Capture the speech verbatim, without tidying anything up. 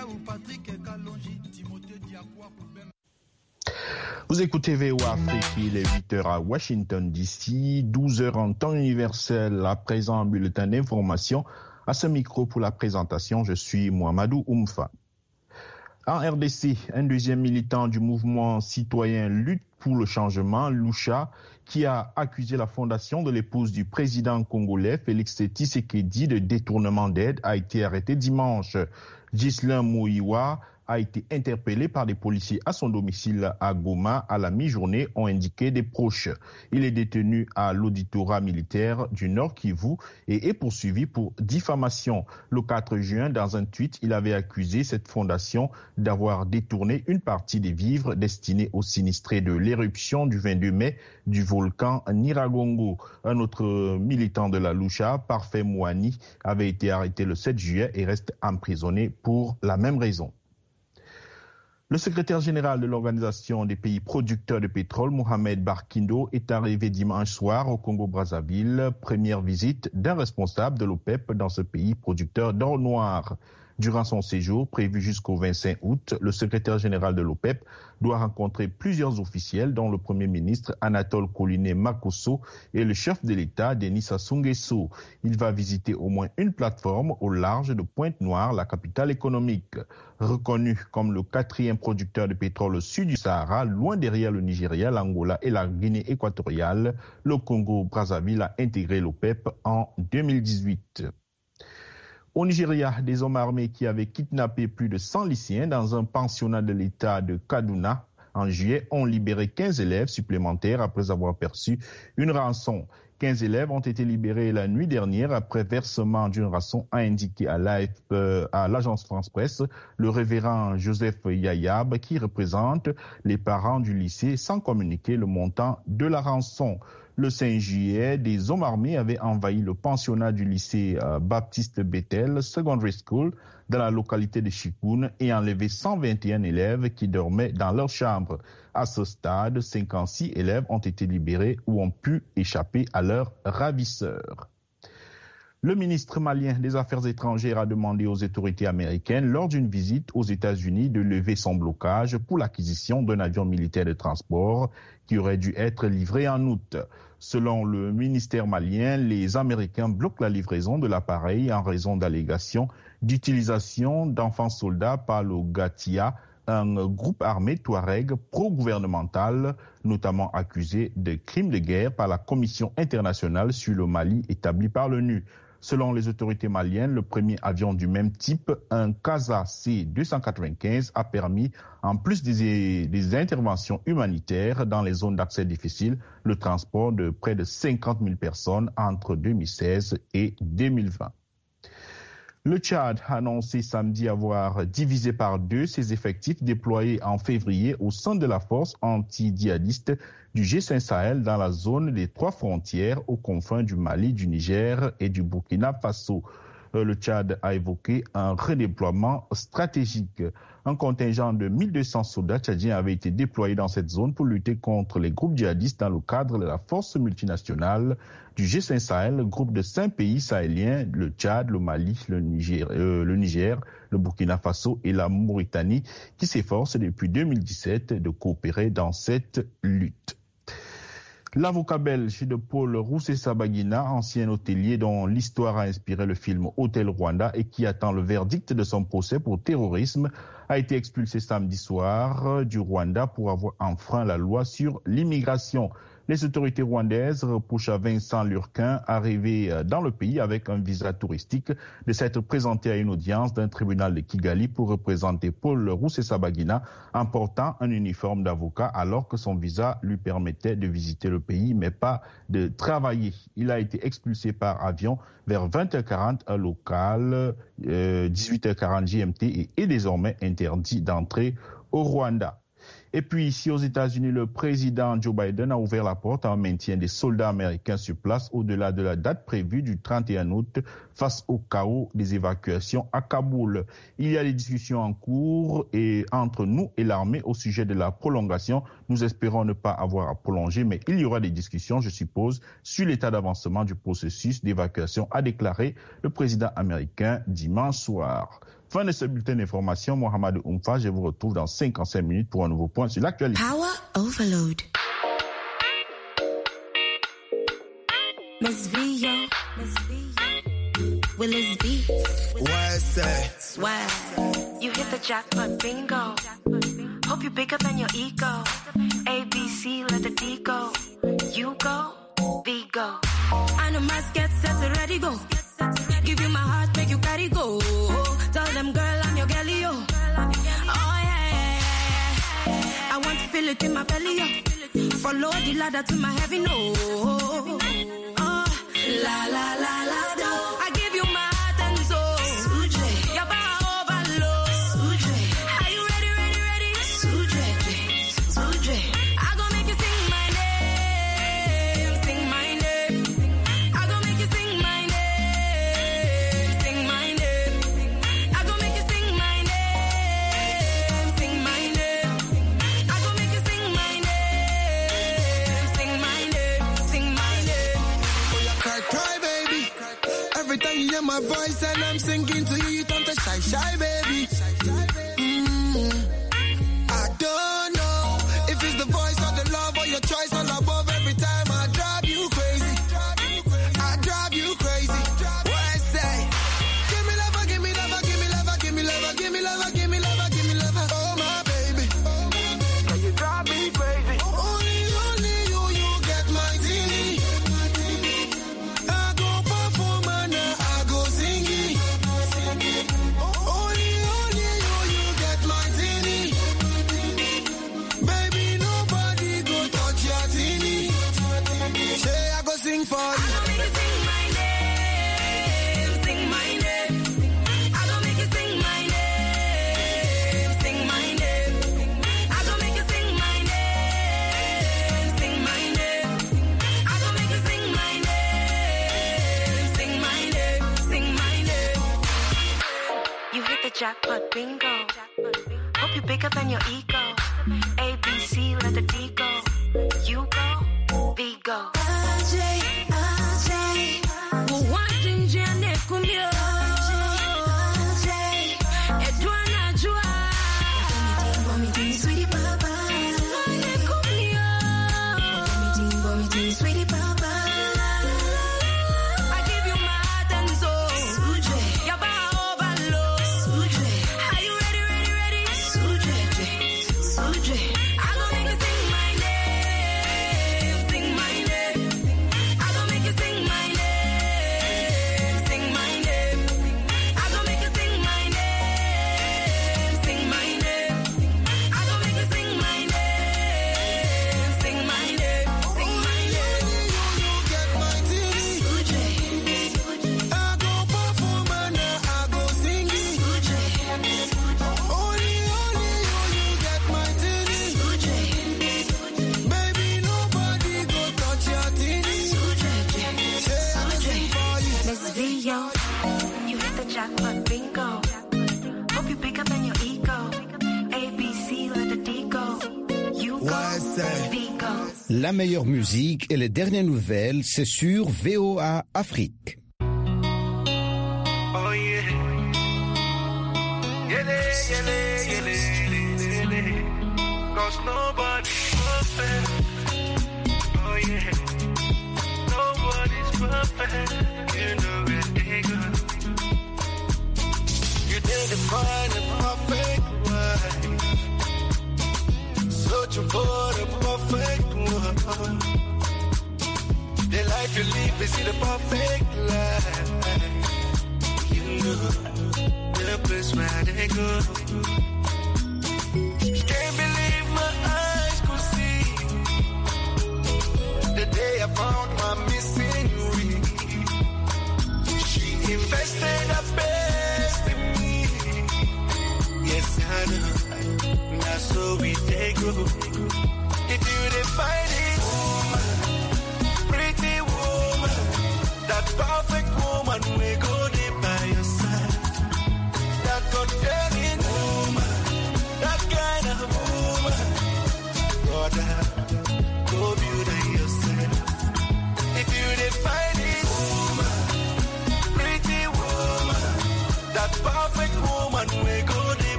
Vous écoutez V O A Afrique, il est huit heures à Washington D C, douze heures en temps universel. À présent, un bulletin d'information. À ce micro pour la présentation, je suis Mohamedou Oumfa. En R D C, un deuxième militant du mouvement citoyen Lutte pour le changement, Lucha, qui a accusé la fondation de l'épouse du président congolais, Félix Tshisekedi, de détournement d'aide, a été arrêté dimanche. Ghislain Moïwa a été interpellé par des policiers à son domicile à Goma à la mi-journée, ont indiqué des proches. Il est détenu à l'auditorat militaire du Nord Kivu et est poursuivi pour diffamation. Le quatre juin, dans un tweet, il avait accusé cette fondation d'avoir détourné une partie des vivres destinés aux sinistrés de l'éruption du vingt-deux mai du volcan Nyiragongo. Un autre militant de la Lucha, Parfait Mouani, avait été arrêté le sept juillet et reste emprisonné pour la même raison. Le secrétaire général de l'Organisation des pays producteurs de pétrole, Mohamed Barkindo, est arrivé dimanche soir au Congo-Brazzaville, première visite d'un responsable de l'OPEP dans ce pays producteur d'or noir. Durant son séjour, prévu jusqu'au vingt-cinq août, le secrétaire général de l'OPEP doit rencontrer plusieurs officiels, dont le premier ministre Anatole Koliné Makosso et le chef de l'État Denis Sassou Nguesso. Il va visiter au moins une plateforme au large de Pointe-Noire, la capitale économique. Reconnu comme le quatrième producteur de pétrole au sud du Sahara, loin derrière le Nigeria, l'Angola et la Guinée équatoriale, le Congo-Brazzaville a intégré l'OPEP en deux mille dix-huit. Au Nigeria, des hommes armés qui avaient kidnappé plus de cent lycéens dans un pensionnat de l'État de Kaduna en juillet ont libéré quinze élèves supplémentaires après avoir perçu une rançon. quinze élèves ont été libérés la nuit dernière après versement d'une rançon, a indiqué à l'agence France Presse le révérend Joseph Yayab, qui représente les parents du lycée, sans communiquer le montant de la rançon. Le cinq juillet, des hommes armés avaient envahi le pensionnat du lycée euh, Baptiste Bethel Secondary School dans la localité de Chikoun et enlevé cent vingt et un élèves qui dormaient dans leur chambre. À ce stade, cinquante-six élèves ont été libérés ou ont pu échapper à leurs ravisseurs. Le ministre malien des Affaires étrangères a demandé aux autorités américaines, lors d'une visite aux États-Unis, de lever son blocage pour l'acquisition d'un avion militaire de transport qui aurait dû être livré en août. Selon le ministère malien, les Américains bloquent la livraison de l'appareil en raison d'allégations d'utilisation d'enfants soldats par le Gatia, un groupe armé touareg pro-gouvernemental, notamment accusé de crimes de guerre par la Commission internationale sur le Mali établie par l'ONU. Selon les autorités maliennes, le premier avion du même type, un Casa C deux cent quatre-vingt-quinze, a permis, en plus des, des interventions humanitaires dans les zones d'accès difficiles, le transport de près de cinquante mille personnes entre deux mille seize et deux mille vingt. Le Tchad a annoncé samedi avoir divisé par deux ses effectifs déployés en février au sein de la force anti-djihadiste du G cinq Sahel dans la zone des trois frontières aux confins du Mali, du Niger et du Burkina Faso. Le Tchad a évoqué un redéploiement stratégique. Un contingent de mille deux cents soldats tchadiens avait été déployé dans cette zone pour lutter contre les groupes djihadistes dans le cadre de la force multinationale du G cinq Sahel, groupe de cinq pays sahéliens, le Tchad, le Mali, le Niger, euh, le Niger, le Burkina Faso et la Mauritanie, qui s'efforcent depuis deux mille dix-sept de coopérer dans cette lutte. L'avocat belge de Paul Rusesabagina, ancien hôtelier dont l'histoire a inspiré le film Hôtel Rwanda et qui attend le verdict de son procès pour terrorisme, a été expulsé samedi soir du Rwanda pour avoir enfreint la loi sur l'immigration. Les autorités rwandaises reprochent à Vincent Lurquin, arrivé dans le pays avec un visa touristique, de s'être présenté à une audience d'un tribunal de Kigali pour représenter Paul Rusesabagina en portant un uniforme d'avocat alors que son visa lui permettait de visiter le pays mais pas de travailler. Il a été expulsé par avion vers vingt heures quarante heure locale, euh, dix-huit heures quarante G M T et est désormais interdit d'entrer au Rwanda. Et puis ici aux États-Unis, le président Joe Biden a ouvert la porte à un maintien des soldats américains sur place au-delà de la date prévue du trente et un août face au chaos des évacuations à Kaboul. Il y a des discussions en cours et entre nous et l'armée au sujet de la prolongation. Nous espérons ne pas avoir à prolonger, mais il y aura des discussions, je suppose, sur l'état d'avancement du processus d'évacuation, a déclaré le président américain dimanche soir. Fin de ce bulletin d'information, Mohamed Oumfa, je vous retrouve dans cinquante-cinq minutes pour un nouveau point sur l'actualité. Power Overload. Miss V, yo. Miss V. Willis Beats. What's that? Swag. You hit the jackpot, bingo. Hope you're bigger than your ego. A, B, C, let the D go. You go, V go. I know my get set, ready, go. Give you my heart, make you carry go. Tell them, girl, I'm your girlie, yo. Oh, yeah, yeah, yeah. I want to feel it in my belly, yo. Follow the ladder to my heaven, no. Oh, la, la, la, la, do. I give you my heart and soul. Suje. Your power overload. Suje. Are you ready, ready, ready? Suje. Suje. I gon' make you sing my name. Sing my name. I gon' make you sing my name. Sing my name. I gon' make you sing my name. Sing my name. I gon' make you sing my name. Sing my name. Sing my name. Oh, you cry, cry, baby. Every time you hear my voice and I'm singing to you, you turn to shy, shy, baby. Mm. I don't know if it's the voice or the love or your choice all above. Every time I drive you crazy. I drive you crazy. What I say? Give me love, give me love, give me love, give me love, give me love, give me love, give me love. Oh my baby, now you drive me crazy. Only, only you, you get my teeny. I go perform and I go singing. Only, only you, you get my teeny. Baby, nobody go touch your teeny. Say I go sing for you. I gon' make you sing my name, sing my name. I gon' make you sing my name, sing my name. I gon' make you sing my name, sing my name. I gon' make you sing my name, sing my name, sing my name. You hit the jackpot, bingo. Hope you're bigger than your ego. A, B, C, let the D go. You go, V go. I give you my heart and soul. Your power overload. Are you ready, ready, ready? I gon' make you sing my name, sing my name. I gon' make you sing my name, sing my name. I gon' make you sing my name, sing my name. I gon' make you sing my name, sing my name, sing my name. You get my teeny. I go perform and I go singing. Only, only you, you get my teeny. Baby, nobody go touch your teeny. Say I go sing for you. Miss V, yo. You hit the jackpot, bingo. Hope you're bigger than your ego. A, B, C, let the D go. You go, What's that? V go. La meilleure musique et les dernières nouvelles, c'est sur V O A Afrique. Oh yeah. Yele, yele, yele, yele, yele. Cause nobody's perfect. Oh yeah. Nobody's perfect. You know where they go. You didn't find a perfect wife. Searching for the perfect one. The life you live is the perfect life. You know the place where they go. Can't believe my eyes could see the day I found my missing ring. She invested her best in me. Yes, I know. That's so we they go.